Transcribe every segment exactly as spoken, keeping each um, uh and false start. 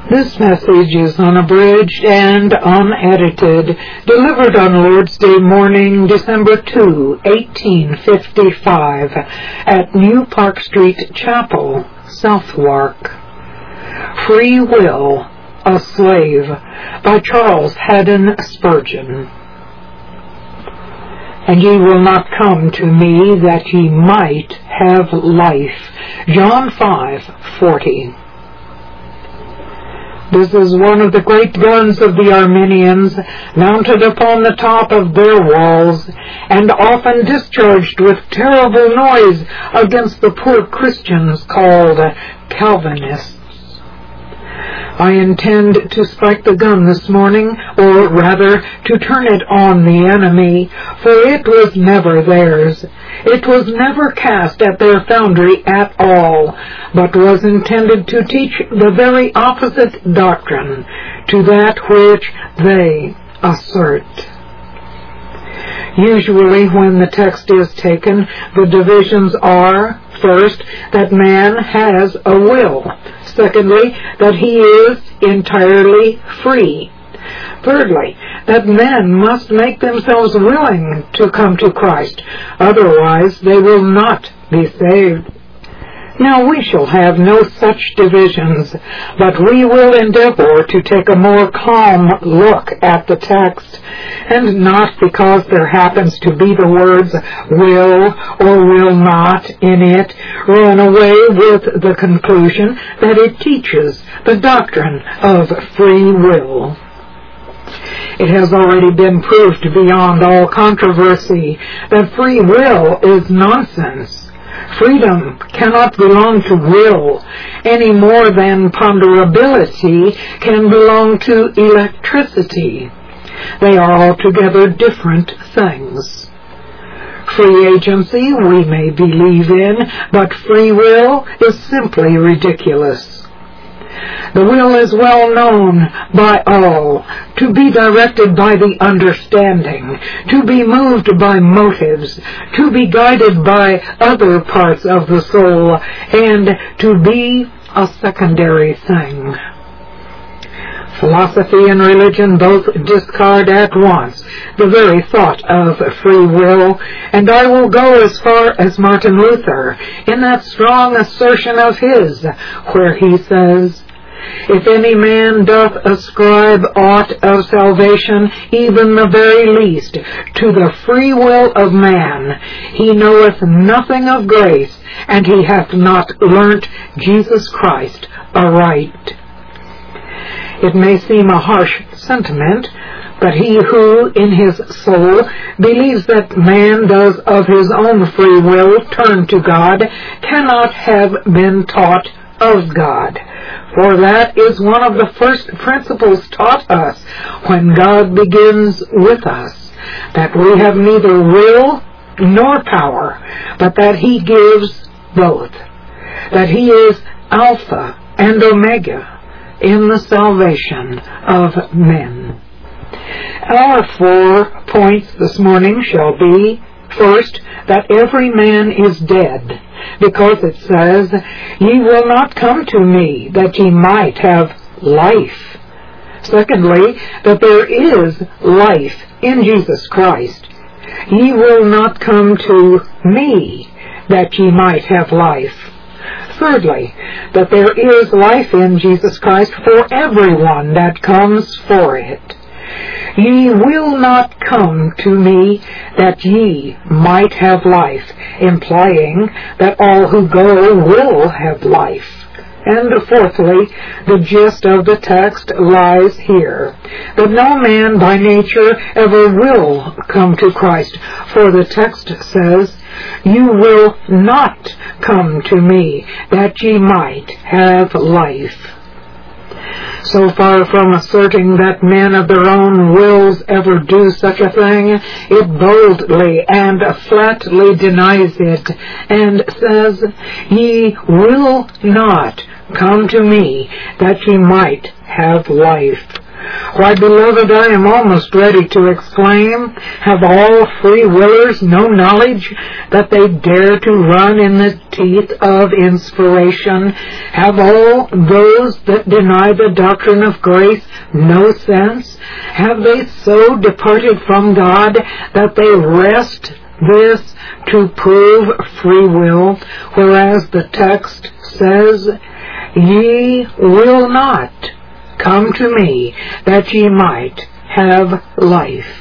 This message is unabridged and unedited, delivered on Lord's Day morning, December second, eighteen fifty-five, at New Park Street Chapel, Southwark. Free Will, a Slave, by Charles Haddon Spurgeon. And ye will not come to me that ye might have life. John five forty. This is one of the great guns of the Arminians, mounted upon the top of their walls, and often discharged with terrible noise against the poor Christians called Calvinists. I intend to spike the gun this morning, or rather to turn it on the enemy, for it was never theirs. It was never cast at their foundry at all, but was intended to teach the very opposite doctrine to that which they assert. Usually when the text is taken, the divisions are, first, that man has a will. Secondly, that he is entirely free. Thirdly, that men must make themselves willing to come to Christ. Otherwise, they will not be saved. Now, we shall have no such divisions, but we will endeavor to take a more calm look at the text, and not because there happens to be the words will or will not in it, run away with the conclusion that it teaches the doctrine of free will. It has already been proved beyond all controversy that free will is nonsense. Freedom cannot belong to will any more than ponderability can belong to electricity. They are altogether different things. Free agency we may believe in, but free will is simply ridiculous. The will is well known by all, to be directed by the understanding, to be moved by motives, to be guided by other parts of the soul, and to be a secondary thing. Philosophy and religion both discard at once the very thought of free will, and I will go as far as Martin Luther in that strong assertion of his, where he says, if any man doth ascribe aught of salvation, even the very least, to the free will of man, he knoweth nothing of grace, and he hath not learnt Jesus Christ aright. It may seem a harsh sentiment, but he who, in his soul, believes that man does of his own free will turn to God, cannot have been taught of God. For that is one of the first principles taught us when God begins with us, that we have neither will nor power, but that he gives both, that he is Alpha and Omega in the salvation of men. Our four points this morning shall be, first, that every man is dead, because it says, ye will not come to me that ye might have life. Secondly, that there is life in Jesus Christ. Ye will not come to me that ye might have life. Thirdly, that there is life in Jesus Christ for everyone that comes for it. Ye will not come to me that ye might have life, implying that all who go will have life. And fourthly, the gist of the text lies here, that no man by nature ever will come to Christ, for the text says, you will not come to me that ye might have life. So far from asserting that men of their own wills ever do such a thing, it boldly and flatly denies it, and says, ye will not come to me that ye might have life. Why, beloved, I am almost ready to exclaim, have all free willers no knowledge that they dare to run in the teeth of inspiration? Have all those that deny the doctrine of grace no sense? Have they so departed from God that they wrest this to prove free will, whereas the text says, ye will not come to me that ye might have life.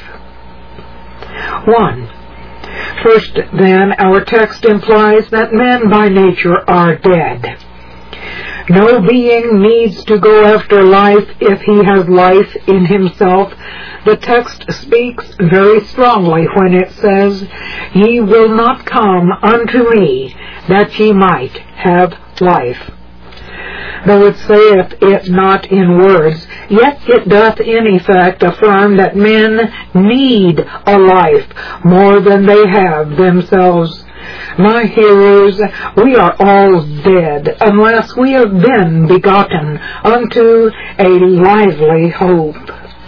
One. First, then, our text implies that men by nature are dead. No being needs to go after life if he has life in himself. The text speaks very strongly when it says, ye will not come unto me that ye might have life. Though it saith it not in words, yet it doth in effect affirm that men need a life more than they have themselves. My hearers, we are all dead unless we have been begotten unto a lively hope.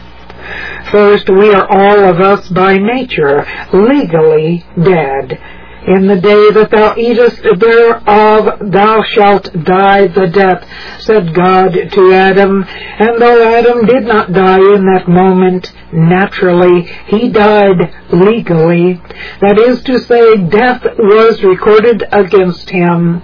First, we are all of us by nature legally dead. In the day that thou eatest thereof, thou shalt die the death, said God to Adam. And though Adam did not die in that moment naturally, he died legally. That is to say, death was recorded against him.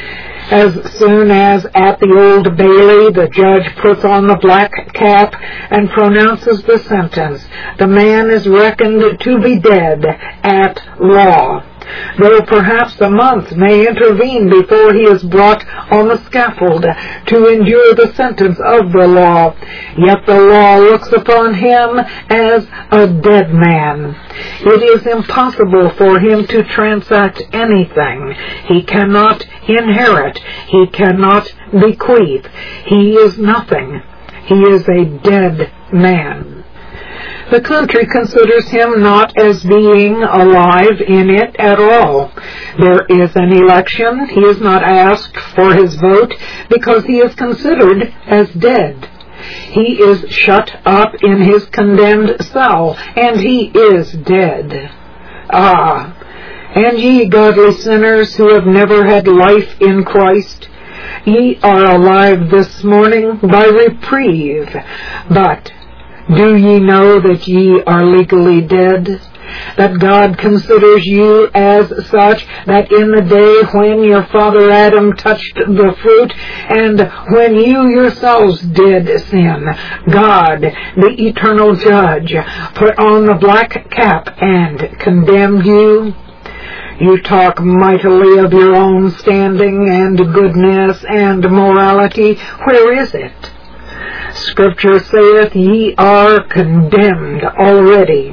As soon as at the Old Bailey the judge puts on the black cap and pronounces the sentence, the man is reckoned to be dead at law. Though perhaps a month may intervene before he is brought on the scaffold to endure the sentence of the law, yet the law looks upon him as a dead man. It is impossible for him to transact anything. He cannot inherit. He cannot bequeath. He is nothing. He is a dead man. The country considers him not as being alive in it at all. There is an election. He is not asked for his vote because he is considered as dead. He is shut up in his condemned cell, and he is dead. Ah, and ye godly sinners who have never had life in Christ, ye are alive this morning by reprieve, but do ye know that ye are legally dead? That God considers you as such, that in the day when your father Adam touched the fruit, and when you yourselves did sin, God, the eternal judge, put on the black cap and condemned you? You talk mightily of your own standing and goodness and morality. Where is it? Scripture saith, ye are condemned already.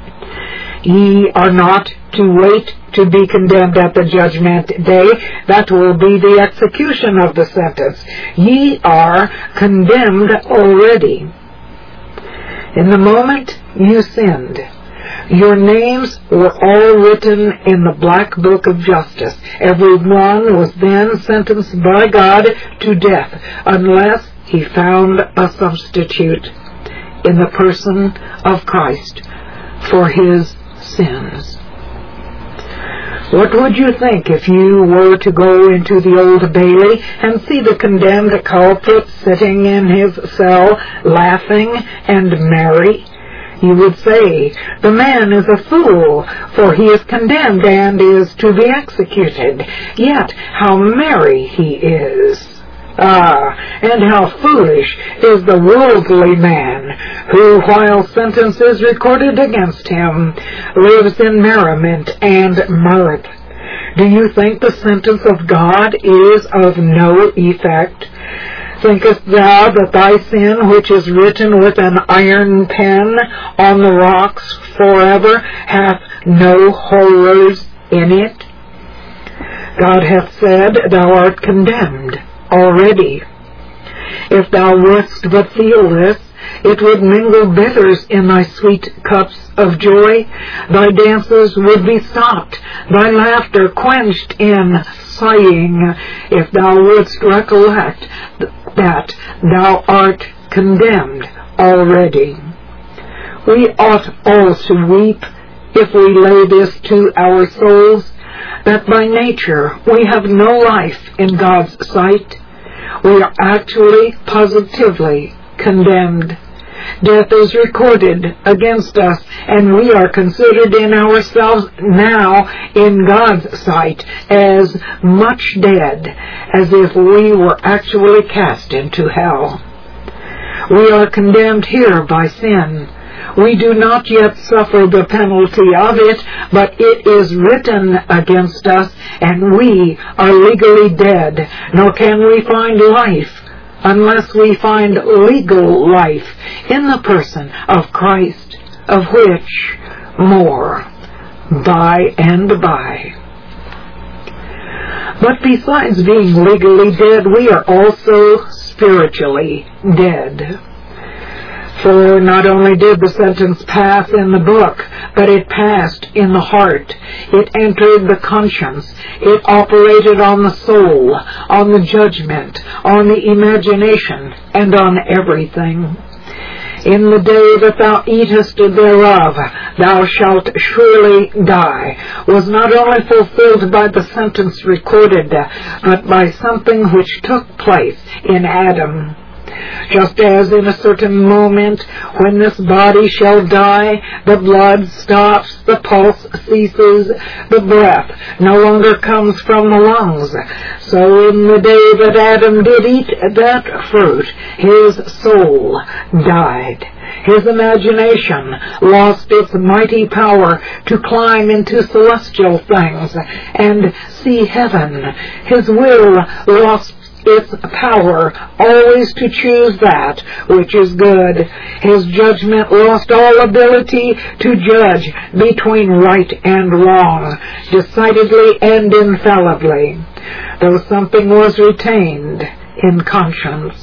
Ye are not to wait to be condemned at the judgment day. That will be the execution of the sentence. Ye are condemned already. In the moment you sinned, your names were all written in the black book of justice. Every one was then sentenced by God to death, unless he found a substitute in the person of Christ for his sins. What would you think if you were to go into the Old Bailey and see the condemned culprit sitting in his cell, laughing and merry? You would say, the man is a fool, for he is condemned and is to be executed. Yet how merry he is! Ah, and how foolish is the worldly man, who, while sentence is recorded against him, lives in merriment and mirth. Do you think the sentence of God is of no effect? Thinkest thou that thy sin, which is written with an iron pen on the rocks forever, hath no horrors in it? God hath said, thou art condemned already. If thou wouldst but feel this, it would mingle bitters in thy sweet cups of joy. Thy dances would be stopped, thy laughter quenched in sighing, if thou wouldst recollect that thou art condemned already. We ought all to weep if we lay this to our souls, that by nature we have no life in God's sight. We are actually positively condemned. Death is recorded against us, and we are considered in ourselves now in God's sight as much dead as if we were actually cast into hell. We are condemned here by sin. We do not yet suffer the penalty of it, but it is written against us, and we are legally dead, nor can we find life unless we find legal life in the person of Christ, of which more by and by. But besides being legally dead, we are also spiritually dead. For not only did the sentence pass in the book, but it passed in the heart. It entered the conscience. It operated on the soul, on the judgment, on the imagination, and on everything. In the day that thou eatest thereof, thou shalt surely die, was not only fulfilled by the sentence recorded, but by something which took place in Adam. Just as in a certain moment, when this body shall die, the blood stops, the pulse ceases, the breath no longer comes from the lungs, so in the day that Adam did eat that fruit, his soul died. His imagination lost its mighty power to climb into celestial things and see heaven. His will lost its power always to choose that which is good. His judgment lost all ability to judge between right and wrong, decidedly and infallibly, though something was retained in conscience.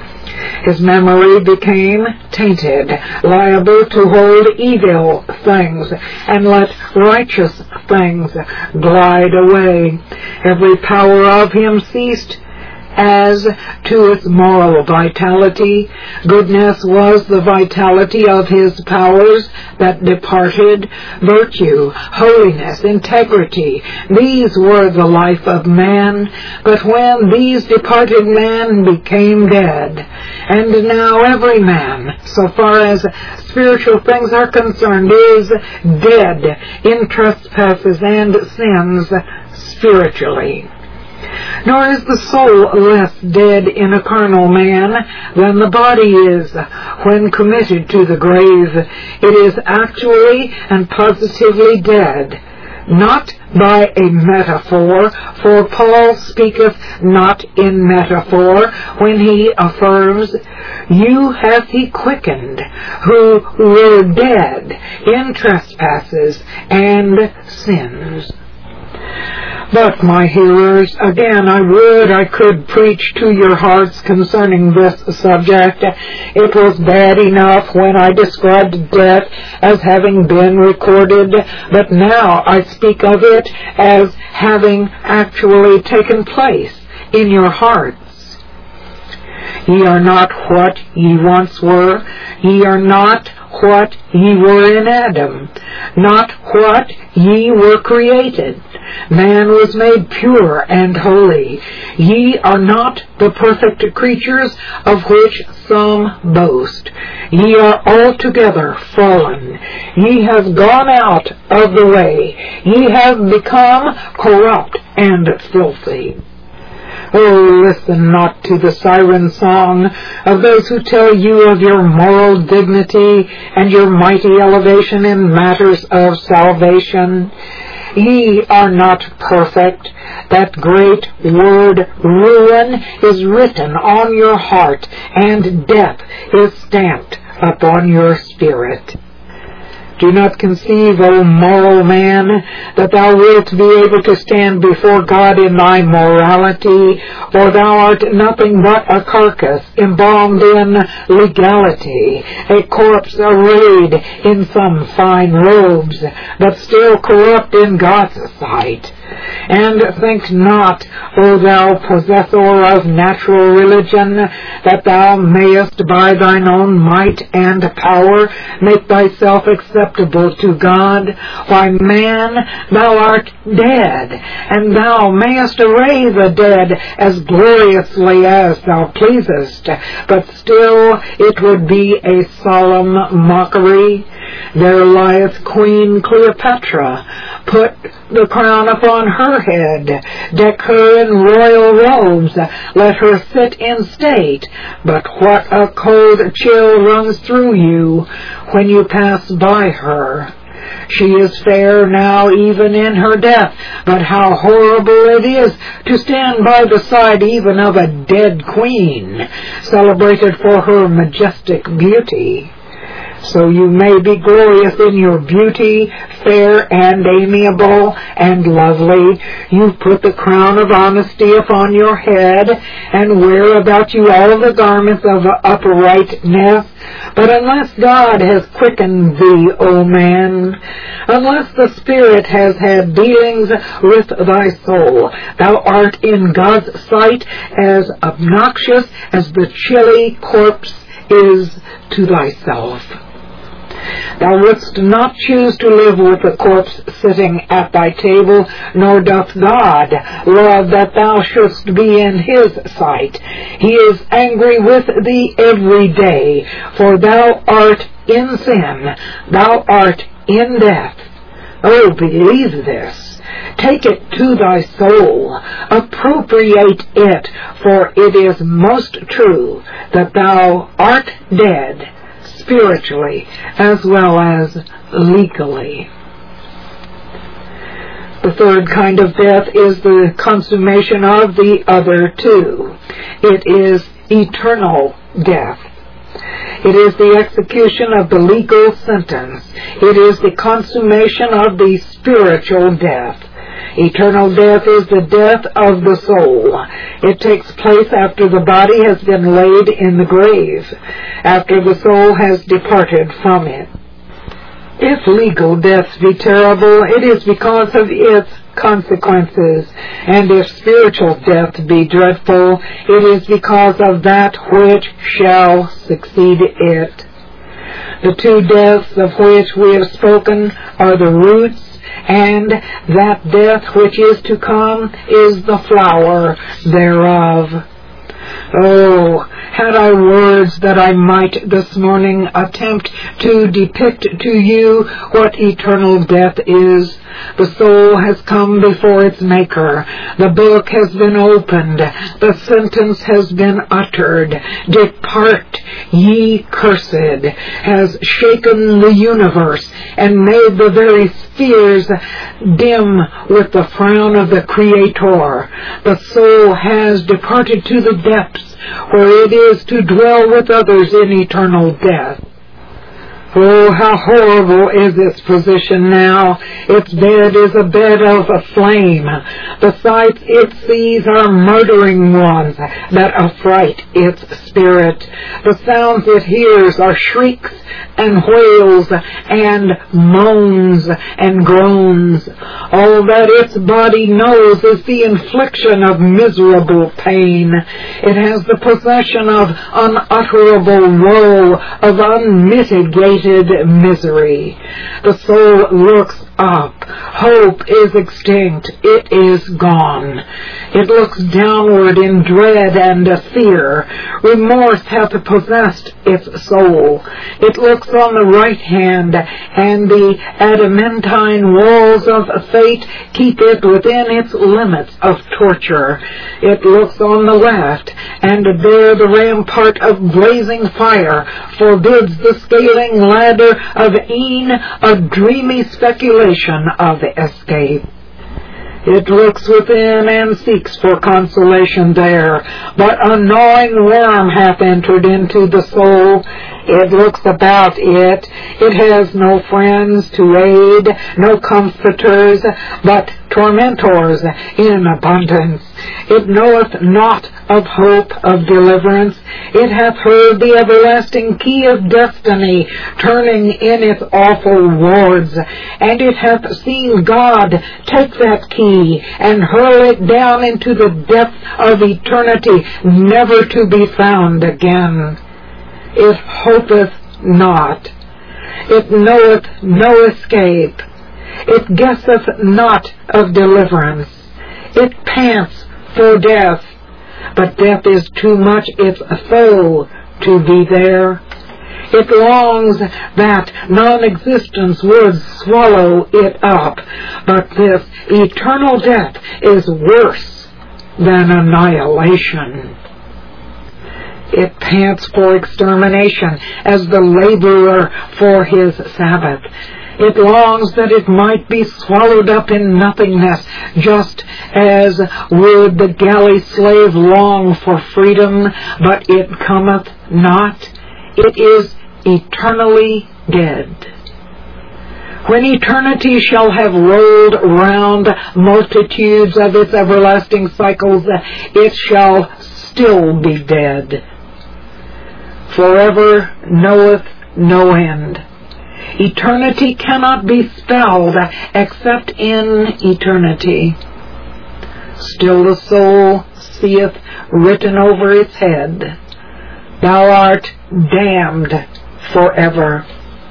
His memory became tainted, liable to hold evil things, and let righteous things glide away. Every power of him ceased. As to its moral vitality, goodness was the vitality of his powers that departed. Virtue, holiness, integrity, these were the life of man. But when these departed, man became dead. And now every man, so far as spiritual things are concerned, is dead in trespasses and sins spiritually. Nor is the soul less dead in a carnal man than the body is when committed to the grave. It is actually and positively dead, not by a metaphor, for Paul speaketh not in metaphor when he affirms, "You hath he quickened, who were dead in trespasses and sins." But, my hearers, again, I would I could preach to your hearts concerning this subject. It was bad enough when I described death as having been recorded, but now I speak of it as having actually taken place in your hearts. Ye are not what ye once were. Ye are not what ye were in Adam, not what ye were created. Man was made pure and holy. Ye are not the perfect creatures of which some boast. Ye are altogether fallen. Ye have gone out of the way. Ye have become corrupt and filthy. Oh, listen not to the siren song of those who tell you of your moral dignity and your mighty elevation in matters of salvation. Ye are not perfect. That great word, ruin, is written on your heart, and death is stamped upon your spirit. Do not conceive, O moral man, that thou wilt be able to stand before God in thy morality, for thou art nothing but a carcass embalmed in legality, a corpse arrayed in some fine robes, but still corrupt in God's sight. And think not, O thou possessor of natural religion, that thou mayest by thine own might and power make thyself acceptable to God. Why, man, thou art dead, and thou mayest array the dead as gloriously as thou pleasest, but still it would be a solemn mockery. There lieth Queen Cleopatra. Put the crown upon her head, deck her in royal robes, let her sit in state. But what a cold chill runs through you when you pass by her. She is fair now even in her death, but how horrible it is to stand by the side even of a dead queen, celebrated for her majestic beauty. So you may be glorious in your beauty, fair and amiable and lovely. You put the crown of honesty upon your head, and wear about you all the garments of uprightness. But unless God has quickened thee, O man, unless the Spirit has had dealings with thy soul, thou art in God's sight as obnoxious as the chilly corpse is to thyself. Thou wouldst not choose to live with the corpse sitting at thy table, nor doth God love that thou shouldst be in his sight. He is angry with thee every day, for thou art in sin, thou art in death. Oh, believe this. Take it to thy soul. Appropriate it, for it is most true that thou art dead, spiritually as well as legally. The third kind of death is the consummation of the other two. It is eternal death. It is the execution of the legal sentence. It is the consummation of the spiritual death. Eternal death is the death of the soul. It takes place after the body has been laid in the grave, after the soul has departed from it. If legal death be terrible, it is because of its consequences, and if spiritual death be dreadful, it is because of that which shall succeed it. The two deaths of which we have spoken are the roots, and that death which is to come is the flower thereof. Oh, had I words that I might this morning attempt to depict to you what eternal death is. The soul has come before its Maker. The book has been opened. The sentence has been uttered. Depart, ye cursed, has shaken the universe and made the very spheres dim with the frown of the Creator. The soul has departed to the depths, where it is to dwell with others in eternal death. Oh, how horrible is its position now. Its bed is a bed of a flame. The sights it sees are murdering ones that affright its spirit. The sounds it hears are shrieks and wails and moans and groans. All that its body knows is the infliction of miserable pain. It has the possession of unutterable woe, of unmitigated misery. The soul looks up. Hope is extinct. It is gone. It looks downward in dread and fear. Remorse hath possessed its soul. It looks on the right hand, and the adamantine walls of fate keep it within its limits of torture. It looks on the left, and there the rampart of blazing fire forbids the scaling ladder of e'en a dreamy speculation of escape. It looks within and seeks for consolation there, but a gnawing worm hath entered into the soul. It looks about it. It has no friends to aid, no comforters, but tormentors in abundance. It knoweth not of hope of deliverance. It hath heard the everlasting key of destiny turning in its awful wards, and it hath seen God take that key and hurl it down into the depth of eternity, never to be found again. It hopeth not. It knoweth no escape. It guesseth not of deliverance. It pants for death, but death is too much its foe to be there. It longs that non-existence would swallow it up, but this eternal death is worse than annihilation. It pants for extermination as the laborer for his Sabbath. It longs that it might be swallowed up in nothingness, just as would the galley slave long for freedom, but it cometh not. It is eternally dead. When eternity shall have rolled round multitudes of its everlasting cycles, it shall still be dead. Forever knoweth no end. Eternity cannot be spelled except in eternity. Still the soul seeth written over its head, Thou art damned forever.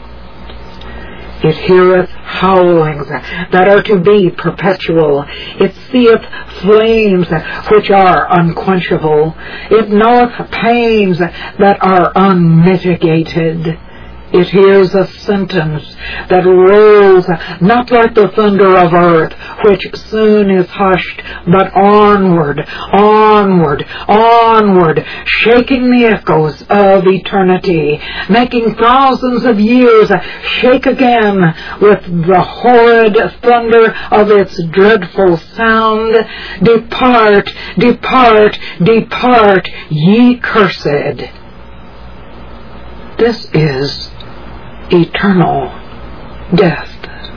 It heareth howlings that are to be perpetual. It seeth flames which are unquenchable. It knoweth pains that are unmitigated. It hears a sentence that rolls not like the thunder of earth, which soon is hushed, but onward, onward, onward, shaking the echoes of eternity, making thousands of years shake again with the horrid thunder of its dreadful sound. Depart, depart, depart, ye cursed. This is eternal death.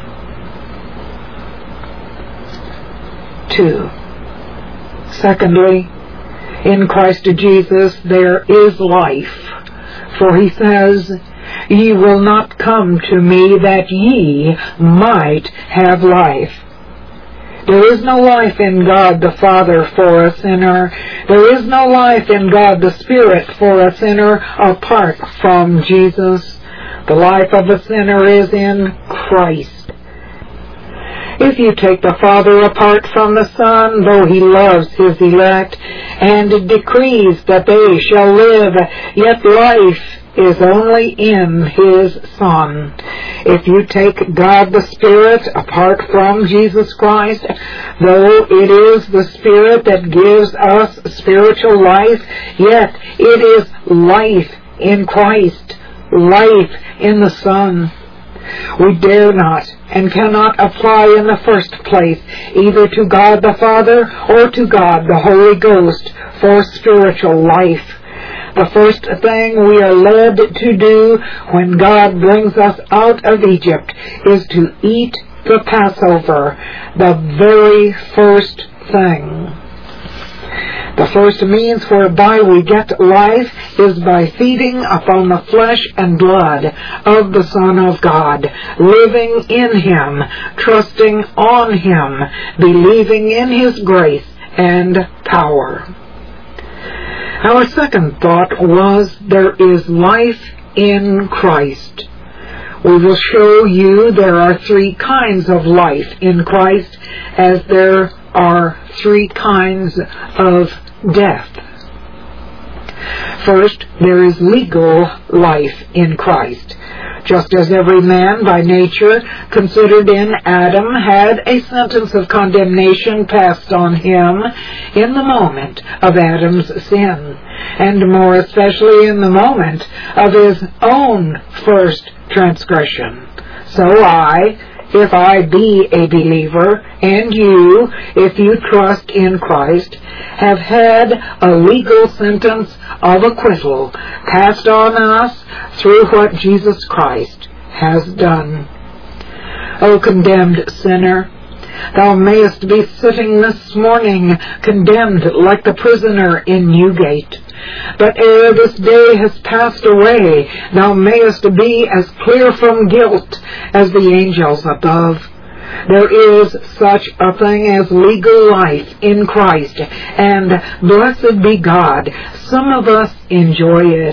Two. Secondly, in Christ Jesus there is life, for he says, Ye will not come to me that ye might have life. There is no life in God the Father for a sinner. There is no life in God the Spirit for a sinner apart from Jesus. The life of a sinner is in Christ. If you take the Father apart from the Son, though he loves his elect, and decrees that they shall live, yet life is only in his Son. If you take God the Spirit apart from Jesus Christ, though it is the Spirit that gives us spiritual life, yet it is life in Christ, life in the Son. We dare not and cannot apply in the first place either to God the Father or to God the Holy Ghost for spiritual life. The first thing we are led to do when God brings us out of Egypt is to eat the Passover, the very first thing. The first means whereby we get life is by feeding upon the flesh and blood of the Son of God, living in him, trusting on him, believing in his grace and power. Our second thought was, there is life in Christ. We will show you there are three kinds of life in Christ, as there are three kinds of death. First, there is legal life in Christ. Just as every man by nature considered in Adam had a sentence of condemnation passed on him in the moment of Adam's sin, and more especially in the moment of his own first transgression, so I, if I be a believer, and you, if you trust in Christ, have had a legal sentence of acquittal passed on us through what Jesus Christ has done. O condemned sinner, Thou mayest be sitting this morning condemned like the prisoner in Newgate. But ere this day has passed away, thou mayest be as clear from guilt as the angels above. There is such a thing as legal life in Christ, and blessed be God, some of us enjoy it.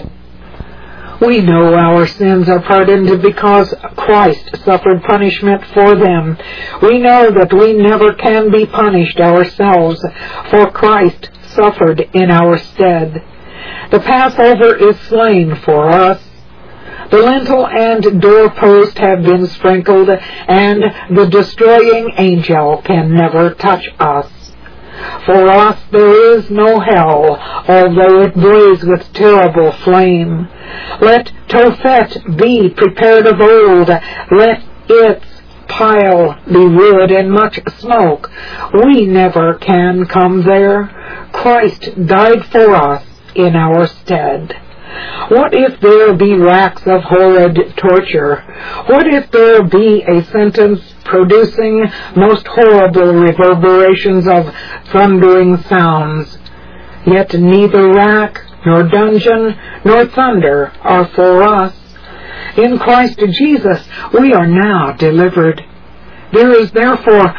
We know our sins are pardoned because Christ suffered punishment for them. We know that we never can be punished ourselves, for Christ suffered in our stead. The Passover is slain for us. The lintel and doorpost have been sprinkled, and the destroying angel can never touch us. For us there is no hell, although it blaze with terrible flame. Let Tophet be prepared of old, let its pile be wood and much smoke. We never can come there. Christ died for us in our stead. What if there be racks of horrid torture? What if there be a sentence producing most horrible reverberations of thundering sounds? Yet neither rack, nor dungeon, nor thunder are for us. In Christ Jesus we are now delivered. There is therefore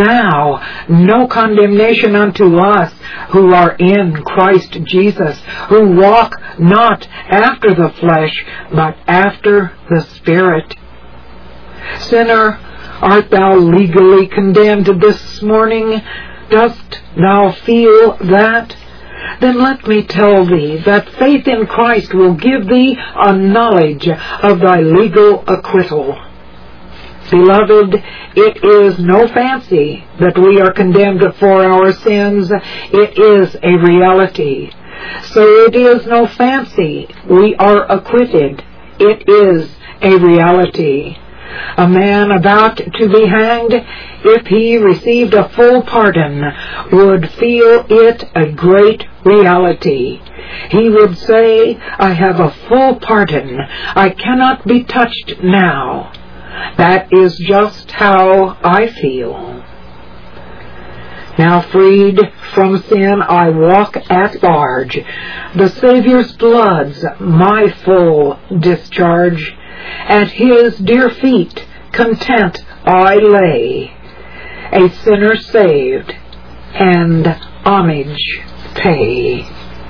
now no condemnation unto us who are in Christ Jesus, who walk not after the flesh, but after the Spirit. Sinner, art thou legally condemned this morning? Dost thou feel that? Then let me tell thee that faith in Christ will give thee a knowledge of thy legal acquittal. Beloved, it is no fancy that we are condemned for our sins. It is a reality. So it is no fancy we are acquitted. It is a reality. A man about to be hanged, if he received a full pardon, would feel it a great reality. He would say, I have a full pardon. I cannot be touched now. That is just how I feel. Now freed from sin, I walk at large. The Savior's blood's my full discharge. At His dear feet content I lay, a sinner saved, and homage pay.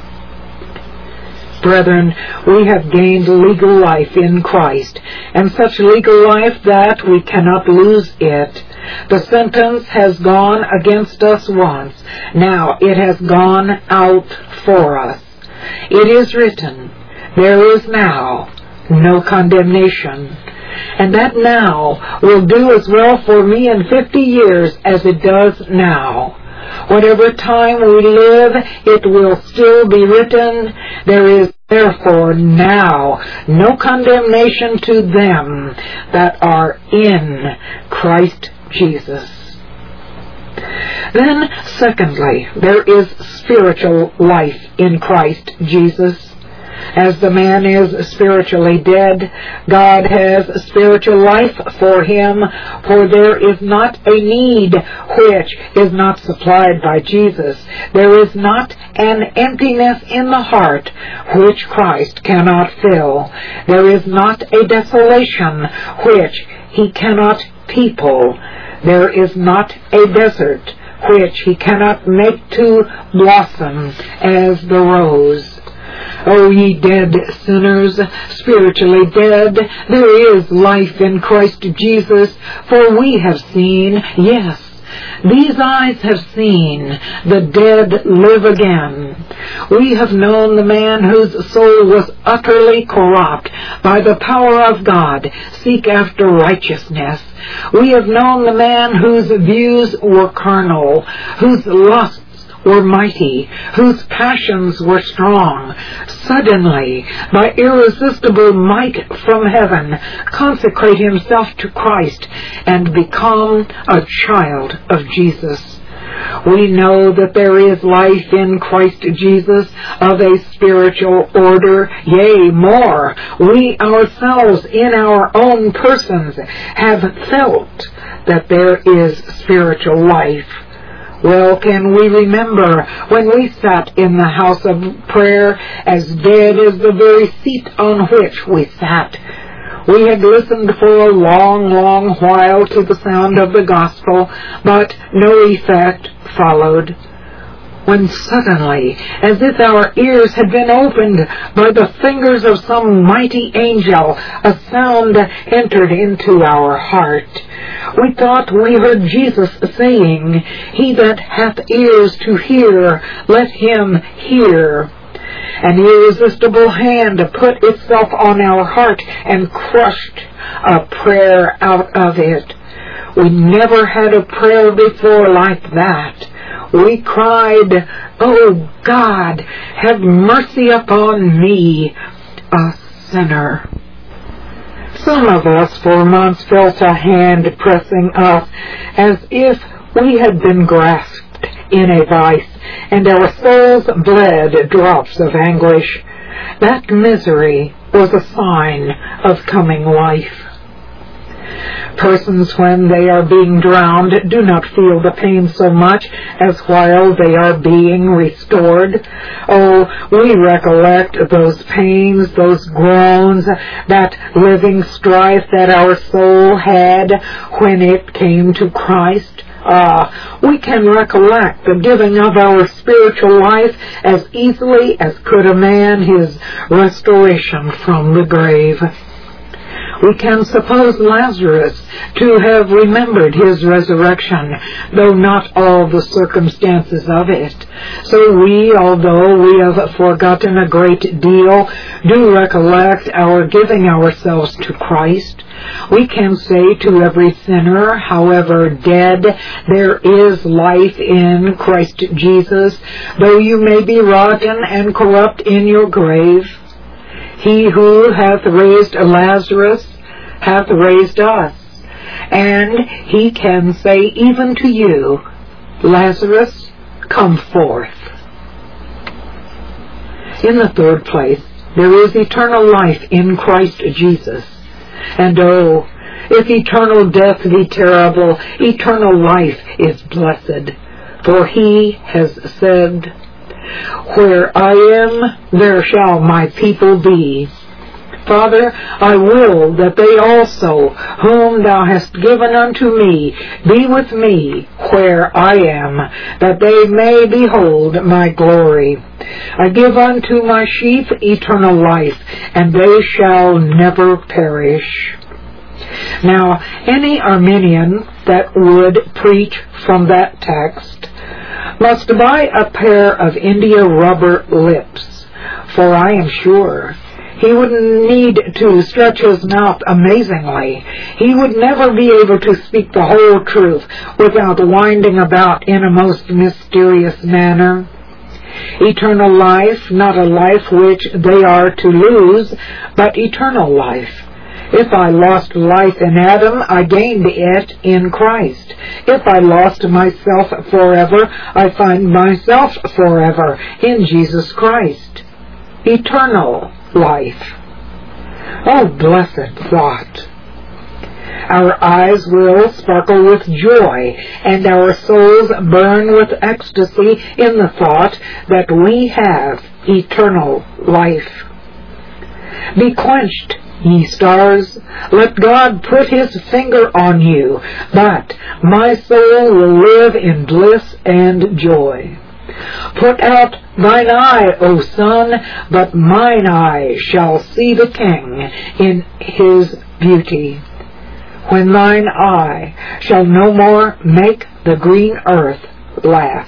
Brethren, we have gained legal life in Christ, and such legal life that we cannot lose it. The sentence has gone against us once. Now it has gone out for us. It is written, there is now no condemnation. And that now will do as well for me in fifty years as it does now. Whatever time we live, it will still be written, there is therefore now no condemnation to them that are in Christ Jesus. Then, secondly, there is spiritual life in Christ Jesus. As the man is spiritually dead, God has spiritual life for him, for there is not a need which is not supplied by Jesus. There is not an emptiness in the heart which Christ cannot fill. There is not a desolation which He cannot people. There is not a desert which He cannot make to blossom as the rose. O ye dead sinners, spiritually dead, there is life in Christ Jesus, for we have seen, yes, these eyes have seen the dead live again. We have known the man whose soul was utterly corrupt by the power of God seek after righteousness. We have known the man whose views were carnal, whose lusts were mighty, whose passions were strong, suddenly, by irresistible might from heaven, consecrate himself to Christ and become a child of Jesus. We know that there is life in Christ Jesus of a spiritual order, yea, more. We ourselves in our own persons have felt that there is spiritual life. Well, can we remember when we sat in the house of prayer as dead as the very seat on which we sat? We had listened for a long, long while to the sound of the gospel, but no effect followed. When suddenly, as if our ears had been opened by the fingers of some mighty angel, a sound entered into our heart. We thought we heard Jesus saying, "He that hath ears to hear, let him hear." An irresistible hand put itself on our heart and crushed a prayer out of it. We never had a prayer before like that. We cried, "Oh God, have mercy upon me, a sinner." Some of us for months felt a hand pressing us as if we had been grasped in a vice, and our souls bled drops of anguish. That misery was a sign of coming life. Persons, when they are being drowned, do not feel the pain so much as while they are being restored. Oh, we recollect those pains, those groans, that living strife that our soul had when it came to Christ. Ah, we can recollect the giving of our spiritual life as easily as could a man his restoration from the grave. We can suppose Lazarus to have remembered his resurrection, though not all the circumstances of it. So we, although we have forgotten a great deal, do recollect our giving ourselves to Christ. We can say to every sinner, however dead, there is life in Christ Jesus, though you may be rotten and corrupt in your grave. He who hath raised Lazarus hath raised us, and he can say even to you, "Lazarus, come forth." In the third place, there is eternal life in Christ Jesus. And oh, if eternal death be terrible, eternal life is blessed. For he has said, "Where I am, there shall my people be." Father, I will that they also, whom thou hast given unto me, be with me where I am, that they may behold my glory. I give unto my sheep eternal life, and they shall never perish. Now, any Arminian that would preach from that text must buy a pair of India rubber lips, for I am sure he would need to stretch his mouth amazingly. He would never be able to speak the whole truth without winding about in a most mysterious manner. Eternal life, not a life which they are to lose, but eternal life. If I lost life in Adam, I gained it in Christ. If I lost myself forever, I find myself forever in Jesus Christ. Eternal life. Oh, blessed thought! Our eyes will sparkle with joy, and our souls burn with ecstasy in the thought that we have eternal life. Be quenched, ye stars, let God put his finger on you, but my soul will live in bliss and joy. Put out thine eye, O sun, but mine eye shall see the King in his beauty. When thine eye shall no more make the green earth laugh.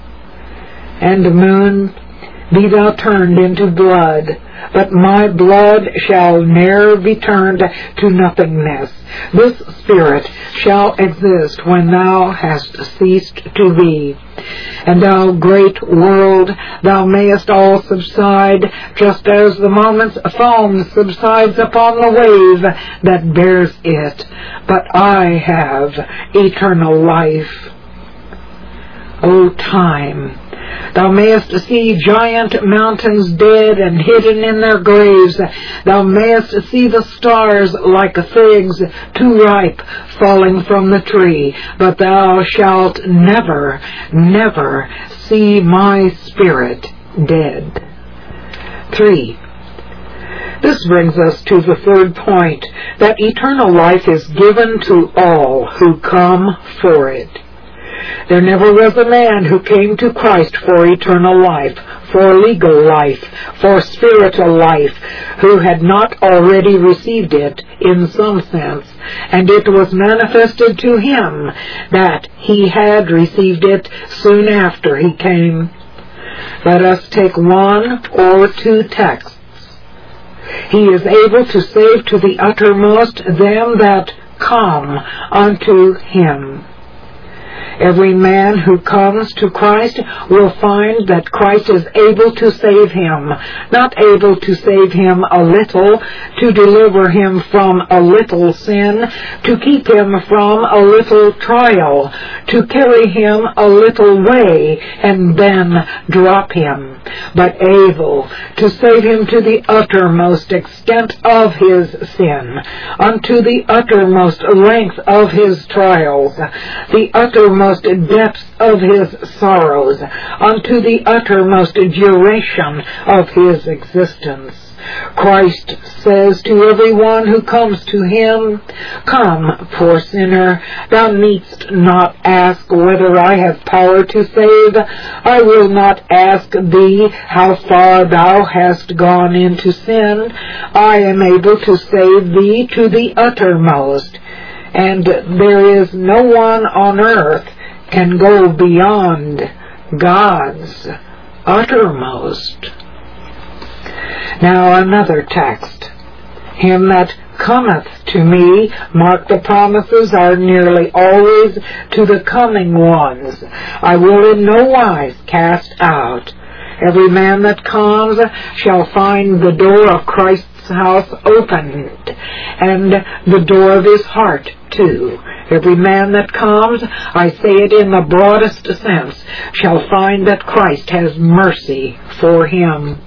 And moon, be thou turned into blood, but my blood shall ne'er be turned to nothingness. This spirit shall exist when thou hast ceased to be. And thou great world, thou mayest all subside, just as the moment's foam subsides upon the wave that bears it. But I have eternal life. O time, thou mayest see giant mountains dead and hidden in their graves. Thou mayest see the stars like figs too ripe falling from the tree. But thou shalt never, never see my Spirit dead. Three. This brings us to the third point, that eternal life is given to all who come for it. There never was a man who came to Christ for eternal life, for legal life, for spiritual life, who had not already received it in some sense, and it was manifested to him that he had received it soon after he came. Let us take one or two texts. He is able to save to the uttermost them that come unto him. Every man who comes to Christ will find that Christ is able to save him, not able to save him a little, to deliver him from a little sin, to keep him from a little trial, to carry him a little way and then drop him, but able to save him to the uttermost extent of his sin, unto the uttermost length of his trials, the uttermost depths of his sorrows, unto the uttermost duration of his existence. Christ says to everyone who comes to him, Come, poor sinner, thou needst not ask whether I have power to save. I will not ask thee how far thou hast gone into sin. I am able to save thee to the uttermost, and there is no one on earth can go beyond God's uttermost. Now another text. Him that cometh to me, mark the promises are nearly always to the coming ones. I will in no wise cast out. Every man that comes shall find the door of Christ's house opened, and the door of his heart too. Every man that comes, I say it in the broadest sense, shall find that Christ has mercy for him.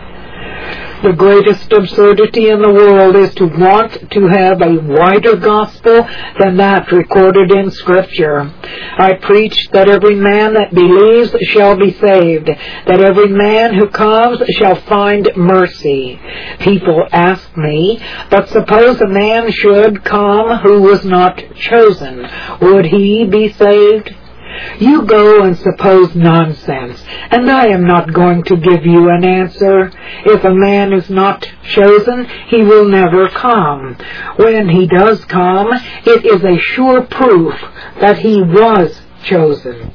The greatest absurdity in the world is to want to have a wider gospel than that recorded in Scripture. I preach that every man that believes shall be saved, that every man who comes shall find mercy. People ask me, but suppose a man should come who was not chosen, would he be saved? You go and suppose nonsense, and I am not going to give you an answer. If a man is not chosen, he will never come. When he does come, it is a sure proof that he was chosen.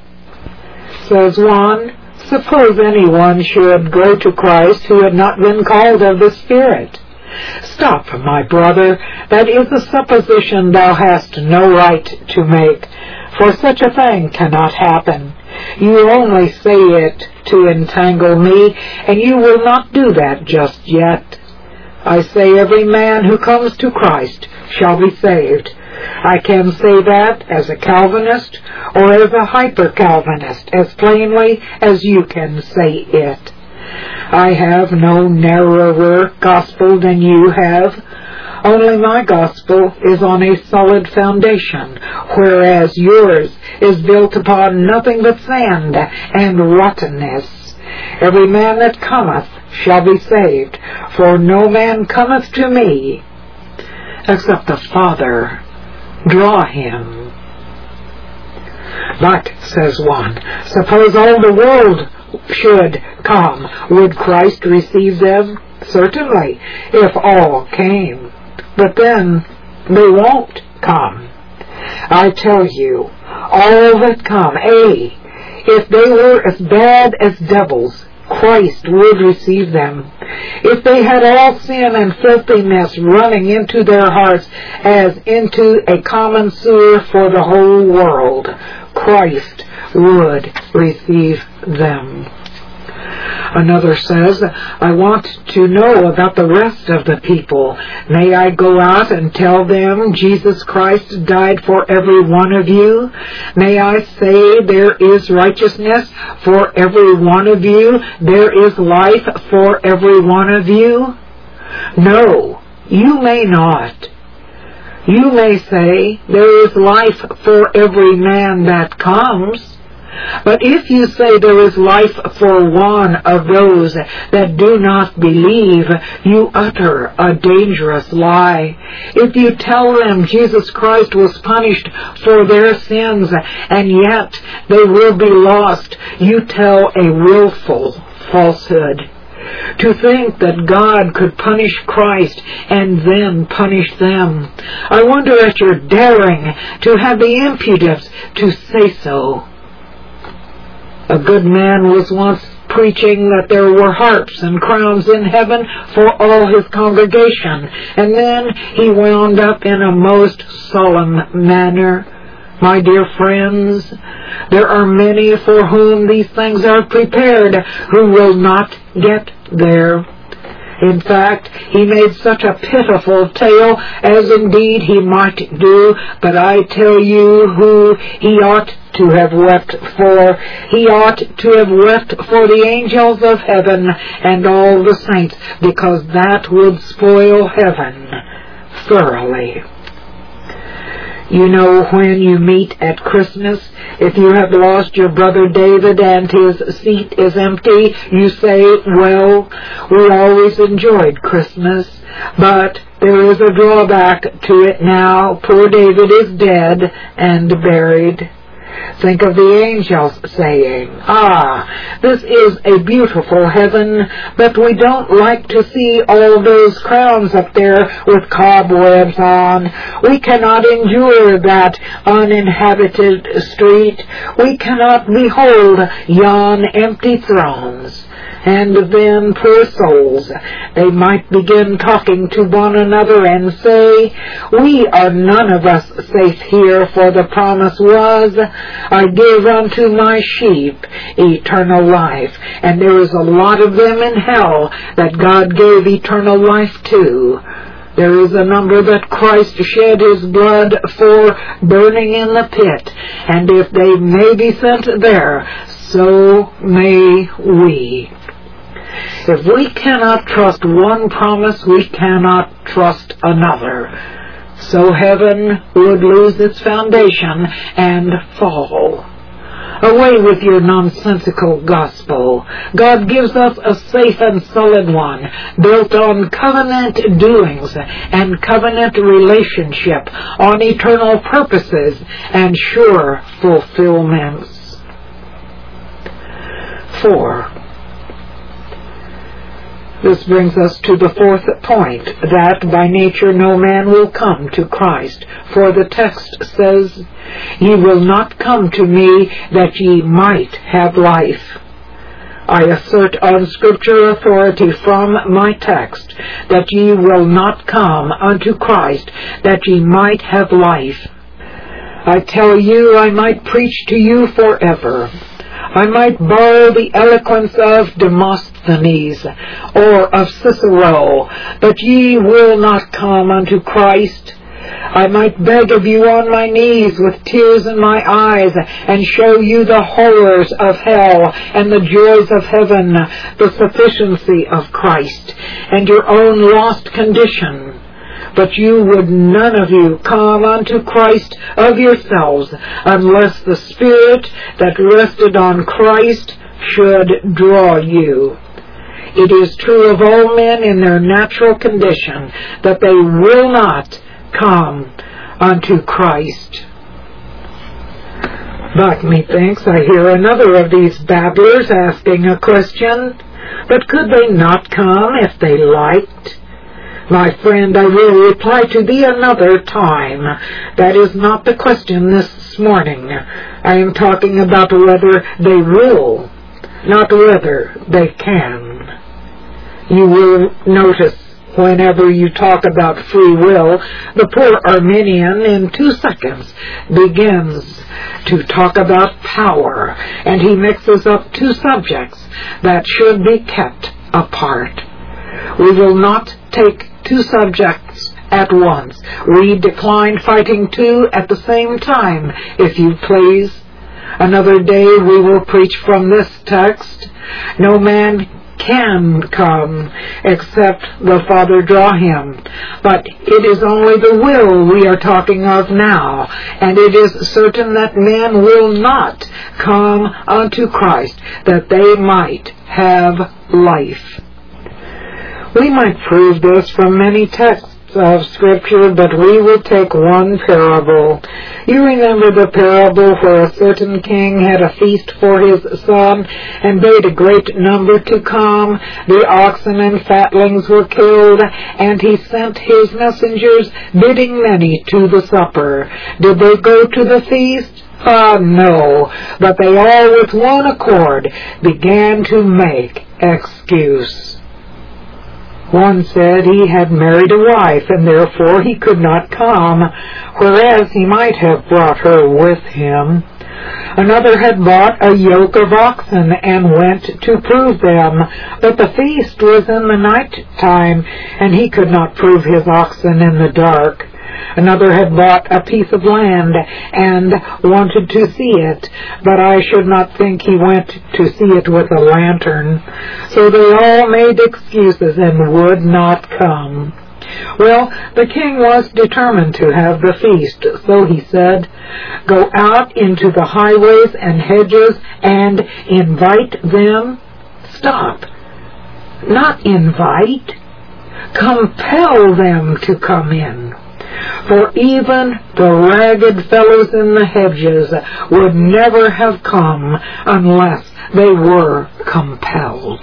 Says one, suppose anyone should go to Christ who had not been called of the Spirit. Stop, my brother, that is a supposition thou hast no right to make. For such a thing cannot happen. You only say it to entangle me, and you will not do that just yet. I say every man who comes to Christ shall be saved. I can say that as a Calvinist or as a hyper-Calvinist, as plainly as you can say it. I have no narrower gospel than you have. Only my gospel is on a solid foundation, whereas yours is built upon nothing but sand and rottenness. Every man that cometh shall be saved, for no man cometh to me, except the Father draw him. But, says one, suppose all the world should come, would Christ receive them? Certainly, if all came. But then they won't come. I tell you, all that come, ay, if they were as bad as devils, Christ would receive them. If they had all sin and filthiness running into their hearts as into a common sewer for the whole world, Christ would receive them. Another says, I want to know about the rest of the people. May I go out and tell them Jesus Christ died for every one of you? May I say there is righteousness for every one of you? There is life for every one of you? No, you may not. You may say there is life for every man that comes. But if you say there is life for one of those that do not believe, you utter a dangerous lie. If you tell them Jesus Christ was punished for their sins, and yet they will be lost, you tell a willful falsehood. To think that God could punish Christ and then punish them. I wonder at your daring to have the impudence to say so. A good man was once preaching that there were harps and crowns in heaven for all his congregation, and then he wound up in a most solemn manner. My dear friends, there are many for whom these things are prepared who will not get there. In fact, he made such a pitiful tale, as indeed he might do, but I tell you who he ought to have wept for. He ought to have wept for the angels of heaven and all the saints, because that would spoil heaven thoroughly. You know, when you meet at Christmas, if you have lost your brother David and his seat is empty, you say, well, we always enjoyed Christmas, but there is a drawback to it now. Poor David is dead and buried. Think of the angels saying, ah, this is a beautiful heaven, but we don't like to see all those crowns up there with cobwebs on. We cannot endure that uninhabited street. We cannot behold yon empty thrones. And then, poor souls, they might begin talking to one another and say, we are none of us safe here, for the promise was, I give unto my sheep eternal life. And there is a lot of them in hell that God gave eternal life to. There is a number that Christ shed his blood for, burning in the pit. And if they may be sent there, so may we. If we cannot trust one promise, we cannot trust another. So heaven would lose its foundation and fall. Away with your nonsensical gospel. God gives us a safe and solid one, built on covenant doings and covenant relationship, on eternal purposes and sure fulfillments. Four. This brings us to the fourth point, that by nature no man will come to Christ. For the text says, ye will not come to me that ye might have life. I assert on Scripture authority from my text that ye will not come unto Christ that ye might have life. I tell you, I might preach to you forever. I might borrow the eloquence of Demosthenes or of Cicero, but ye will not come unto Christ. I might beg of you on my knees with tears in my eyes and show you the horrors of hell and the joys of heaven, the sufficiency of Christ, and your own lost condition. But you would none of you come unto Christ of yourselves, unless the Spirit that rested on Christ should draw you. It is true of all men in their natural condition that they will not come unto Christ. But methinks I hear another of these babblers asking a question, but could they not come if they liked? My friend, I will reply to thee another time. That is not the question this morning. I am talking about whether they will, not whether they can. You will notice Whenever you talk about free will, the poor Arminian in two seconds begins to talk about power, and he mixes up two subjects that should be kept apart. We will not take two subjects at once. We decline fighting two at the same time, if you please. Another day we will preach from this text. No man can come except the Father draw him. But it is only the will we are talking of now, and it is certain that men will not come unto Christ that they might have life. We might prove this from many texts of Scripture, but we will take one parable. You remember the parable where a certain king had a feast for his son and bade a great number to come. The oxen and fatlings were killed, and he sent his messengers bidding many to the supper. Did they go to the feast? Ah, no, but they all with one accord began to make excuse. One said he had married a wife, and therefore he could not come, whereas he might have brought her with him. Another had bought a yoke of oxen and went to prove them, but the feast was in the night time, and he could not prove his oxen in the dark. Another had bought a piece of land and wanted to see it, but I should not think he went to see it with a lantern. So they all made excuses and would not come. Well, the king was determined to have the feast, so he said, "Go out into the highways and hedges and invite them." Stop. Not invite. Compel them to come in. For even the ragged fellows in the hedges would never have come unless they were compelled.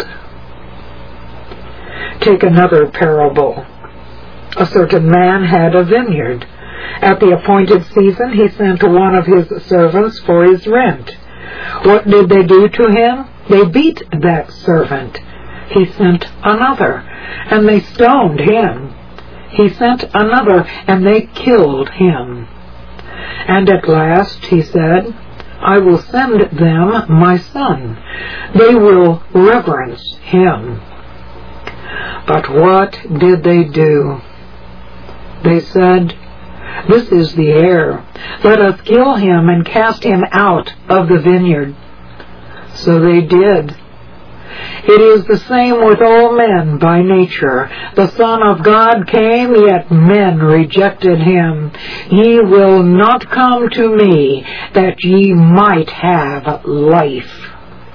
Take another parable. A certain man had a vineyard. At the appointed season he sent one of his servants for his rent. What did they do to him? They beat that servant. He sent another, and they stoned him. He sent another, and they killed him. And at last he said, "I will send them my son. They will reverence him." But what did they do? They said, "This is the heir. Let us kill him and cast him out of the vineyard." So they did. It is the same with all men by nature. The Son of God came, yet men rejected him. Ye will not come to me, that ye might have life.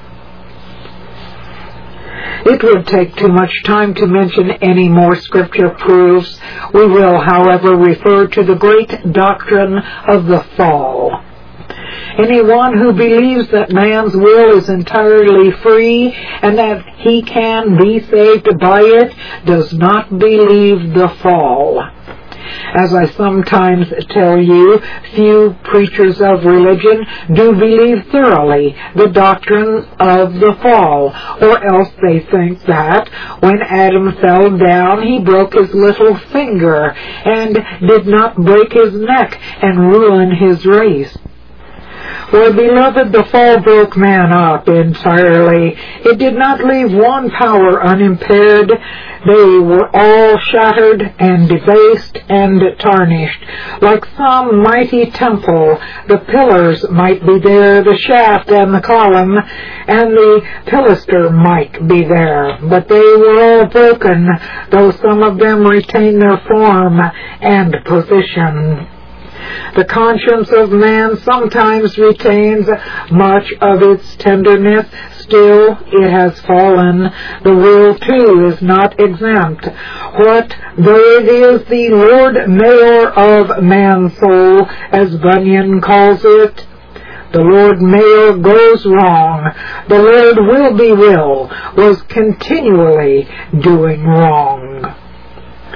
It would take too much time to mention any more Scripture proofs. We will, however, refer to the great doctrine of the fall. Anyone who believes that man's will is entirely free and that he can be saved by it does not believe the fall. As I sometimes tell you, few preachers of religion do believe thoroughly the doctrine of the fall, or else they think that when Adam fell down he broke his little finger and did not break his neck and ruin his race. For, beloved, the fall broke man up entirely. It did not leave one power unimpaired. They were all shattered and debased and tarnished. Like some mighty temple, the pillars might be there, the shaft and the column, and the pilaster might be there. But they were all broken, though some of them retain their form and position. The conscience of man sometimes retains much of its tenderness, still it has fallen. The will, too, is not exempt. What though it is the Lord Mayor of man's soul, as Bunyan calls it? The Lord Mayor goes wrong. The Lord Will Be Will was continually doing wrong.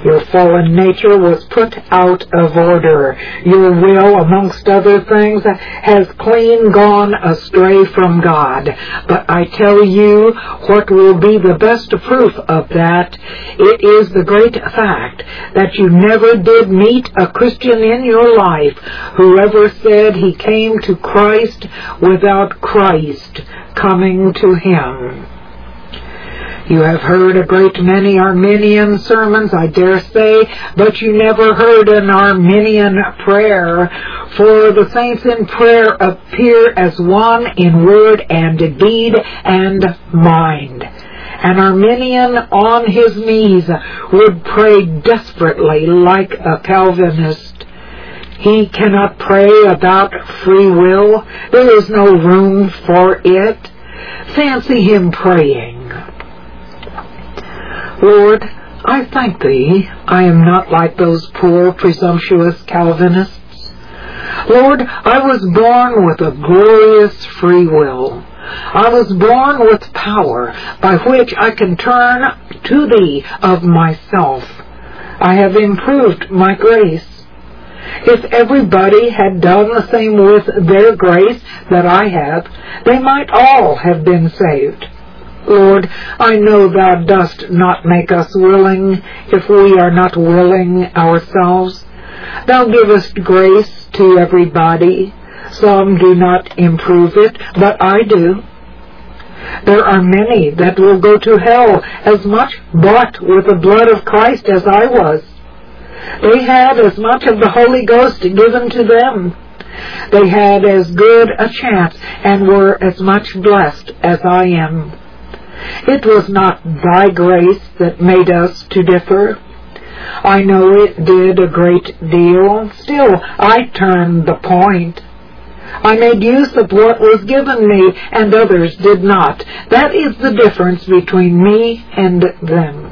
Your fallen nature was put out of order. Your will, amongst other things, has clean gone astray from God. But I tell you what will be the best proof of that. It is the great fact that you never did meet a Christian in your life who ever said he came to Christ without Christ coming to him. You have heard a great many Arminian sermons, I dare say, but you never heard an Arminian prayer, for the saints in prayer appear as one in word and deed and mind. An Arminian on his knees would pray desperately like a Calvinist. He cannot pray about free will. There is no room for it. Fancy him praying, Lord, I thank Thee, I am not like those poor, presumptuous Calvinists. Lord, I was born with a glorious free will. I was born with power by which I can turn to Thee of myself. I have improved my grace. If everybody had done the same with their grace that I have, they might all have been saved. Lord, I know Thou dost not make us willing if we are not willing ourselves. Thou givest grace to everybody. Some do not improve it, but I do. There are many that will go to hell as much bought with the blood of Christ as I was. They had as much of the Holy Ghost given to them. They had as good a chance and were as much blessed as I am. It was not Thy grace that made us to differ. I know it did a great deal. Still, I turned the point. I made use of what was given me, and others did not. That is the difference between me and them.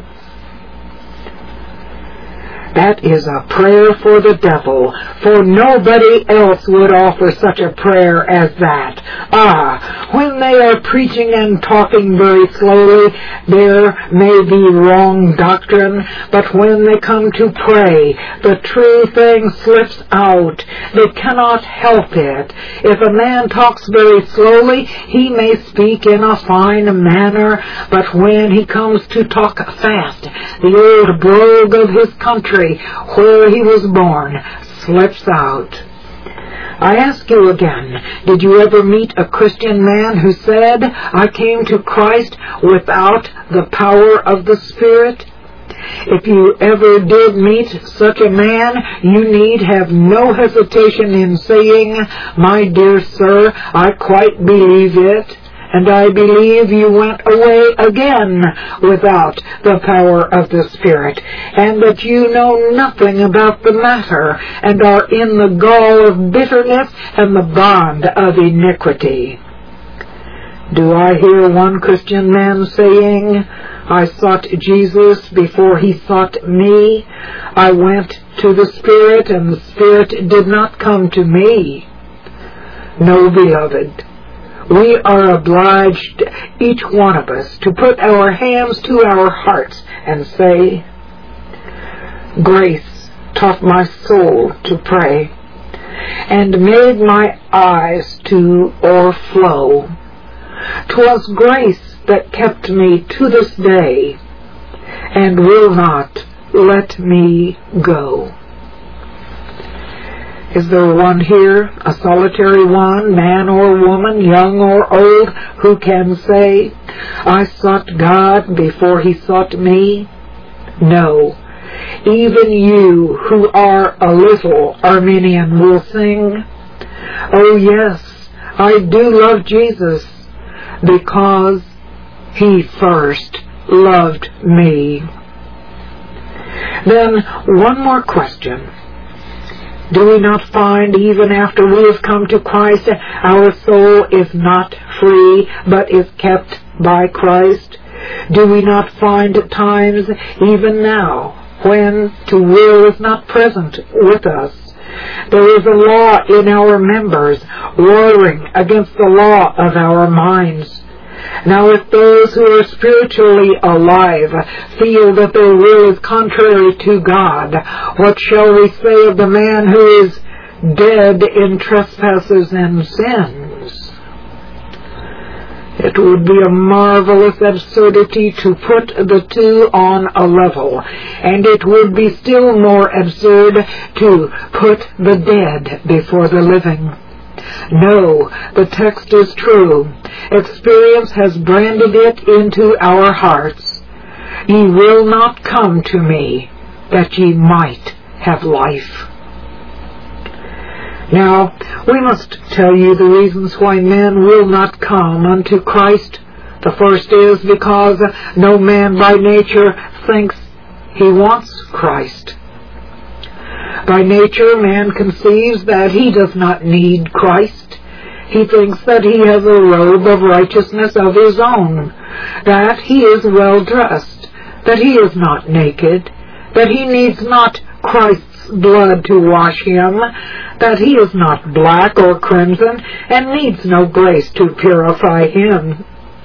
That is a prayer for the devil, for nobody else would offer such a prayer as that. Ah, when they are preaching and talking very slowly, there may be wrong doctrine, but when they come to pray, the true thing slips out. They cannot help it. If a man talks very slowly, he may speak in a fine manner, but when he comes to talk fast, the old brogue of his country, where he was born, slips out. I ask you again, did you ever meet a Christian man who said, I came to Christ without the power of the Spirit? If you ever did meet such a man, you need have no hesitation in saying, my dear sir, I quite believe it. And I believe you went away again without the power of the Spirit, and that you know nothing about the matter, and are in the gall of bitterness and the bond of iniquity. Do I hear one Christian man saying, I sought Jesus before he sought me. I went to the Spirit, and the Spirit did not come to me. No, beloved. We are obliged, each one of us, to put our hands to our hearts and say, grace taught my soul to pray, and made my eyes to o'erflow. 'Twas grace that kept me to this day, and will not let me go. Is there one here, a solitary one, man or woman, young or old, who can say, I sought God before he sought me? No. Even you who are a little Arminian will sing, oh yes, I do love Jesus because he first loved me. Then one more question. Do we not find, even after we have come to Christ, our soul is not free, but is kept by Christ? Do we not find at times, even now, when to will is not present with us? There is a law in our members, warring against the law of our minds. Now if those who are spiritually alive feel that their will is contrary to God, what shall we say of the man who is dead in trespasses and sins? It would be a marvelous absurdity to put the two on a level, and it would be still more absurd to put the dead before the living. No, the text is true. Experience has branded it into our hearts. Ye will not come to me, that ye might have life. Now, we must tell you the reasons why men will not come unto Christ. The first is because no man by nature thinks he wants Christ. By nature, man conceives that he does not need Christ. He thinks that he has a robe of righteousness of his own, that he is well dressed, that he is not naked, that he needs not Christ's blood to wash him, that he is not black or crimson, and needs no grace to purify him.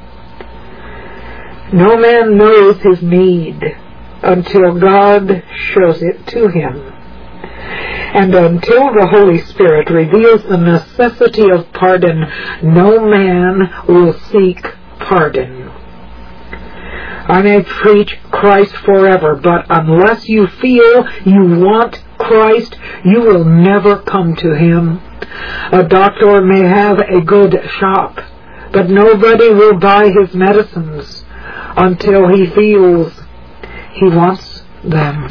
No man knows his need until God shows it to him, and until the Holy Spirit reveals the necessity of pardon, no man will seek pardon. I may preach Christ forever, but unless you feel you want Christ, you will never come to Him. A doctor may have a good shop, but nobody will buy his medicines until he feels he wants them.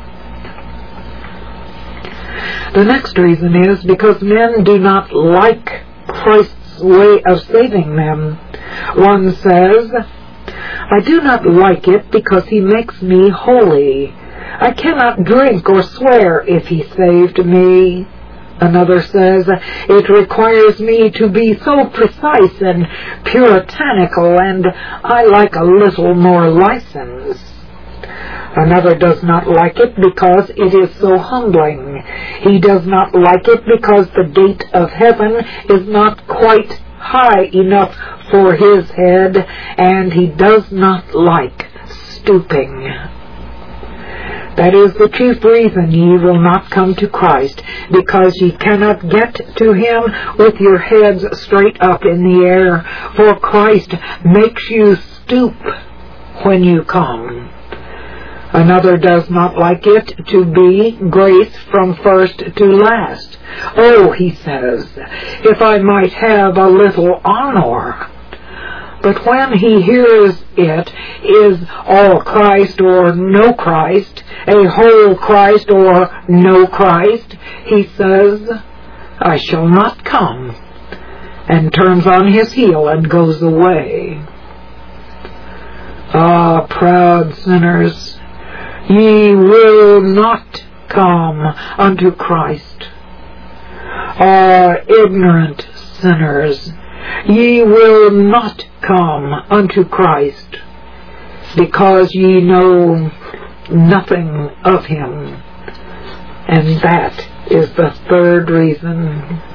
The next reason is because men do not like Christ's way of saving them. One says, I do not like it because he makes me holy. I cannot drink or swear if he saved me. Another says, it requires me to be so precise and puritanical, and I like a little more license. Another does not like it because it is so humbling. He does not like it because the gate of heaven is not quite high enough for his head, and he does not like stooping. That is the chief reason ye will not come to Christ, because ye cannot get to Him with your heads straight up in the air, for Christ makes you stoop when you come. Another does not like it to be grace from first to last. Oh, he says, if I might have a little honor. But when he hears it is all Christ or no Christ, a whole Christ or no Christ, he says, I shall not come, and turns on his heel and goes away. Ah, proud sinners, ye will not come unto Christ. Ah, ignorant sinners, ye will not come unto Christ, because ye know nothing of Him. And that is the third reason.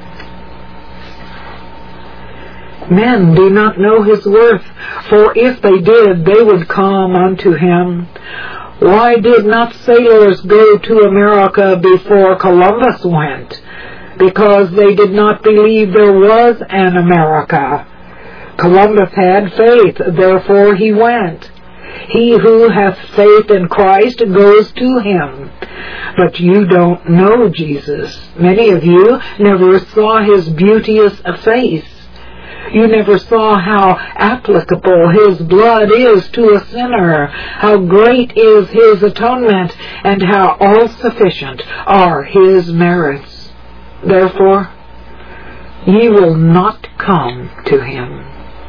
Men do not know His worth, for if they did, they would come unto Him. Why did not sailors go to America before Columbus went? Because they did not believe there was an America. Columbus had faith, therefore he went. He who hath faith in Christ goes to Him. But you don't know Jesus. Many of you never saw His beauteous face. You never saw how applicable His blood is to a sinner, how great is His atonement, and how all-sufficient are His merits. Therefore, ye will not come to Him.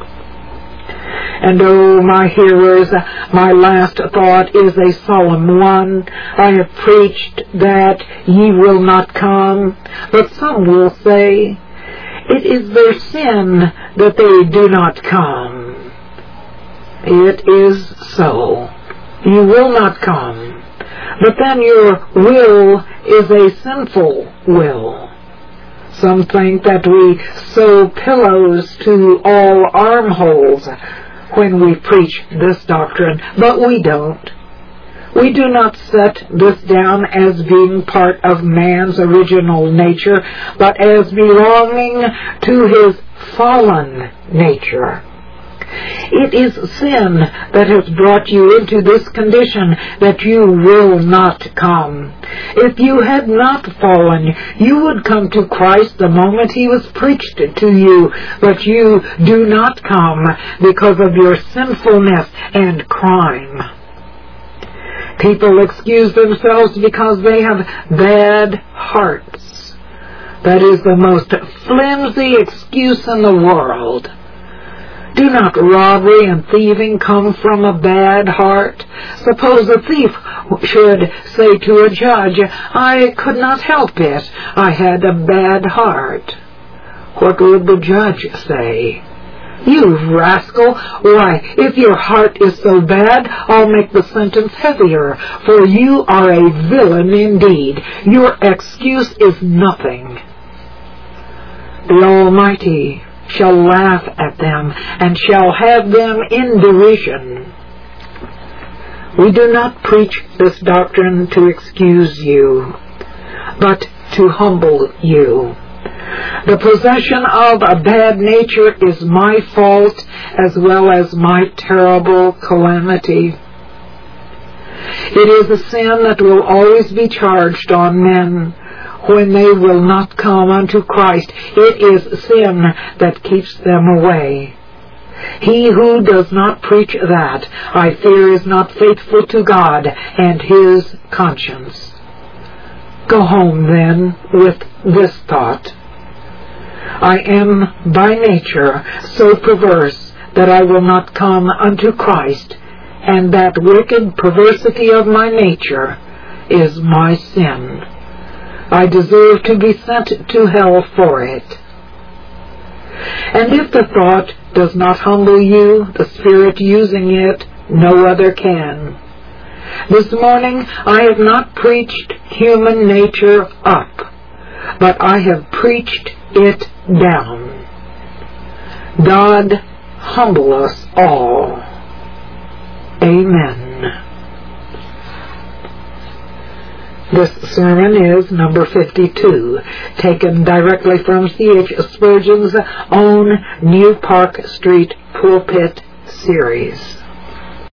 And oh, my hearers, my last thought is a solemn one. I have preached that ye will not come, but some will say, it is their sin that they do not come. It is so. You will not come. But then your will is a sinful will. Some think that we sew pillows to all armholes when we preach this doctrine, but we don't. We do not set this down as being part of man's original nature, but as belonging to his fallen nature. It is sin that has brought you into this condition that you will not come. If you had not fallen, you would come to Christ the moment he was preached to you, but you do not come because of your sinfulness and crime. People excuse themselves because they have bad hearts. That is the most flimsy excuse in the world. Do not robbery and thieving come from a bad heart? Suppose a thief should say to a judge, "I could not help it. I had a bad heart." What would the judge say? "You rascal! Why, if your heart is so bad, I'll make the sentence heavier, for you are a villain indeed. Your excuse is nothing." The Almighty shall laugh at them, and shall have them in derision. We do not preach this doctrine to excuse you, but to humble you. The possession of a bad nature is my fault as well as my terrible calamity. It is a sin that will always be charged on men when they will not come unto Christ. It is sin that keeps them away. He who does not preach that, I fear, is not faithful to God and his conscience. Go home, then, with this thought. I am by nature so perverse that I will not come unto Christ, and that wicked perversity of my nature is my sin. I deserve to be sent to hell for it. And if the thought does not humble you, the Spirit using it, no other can. This morning I have not preached human nature up, but I have preached it down. God humble us all. Amen. This sermon is number fifty-two, taken directly from C H Spurgeon's own New Park Street Pulpit series.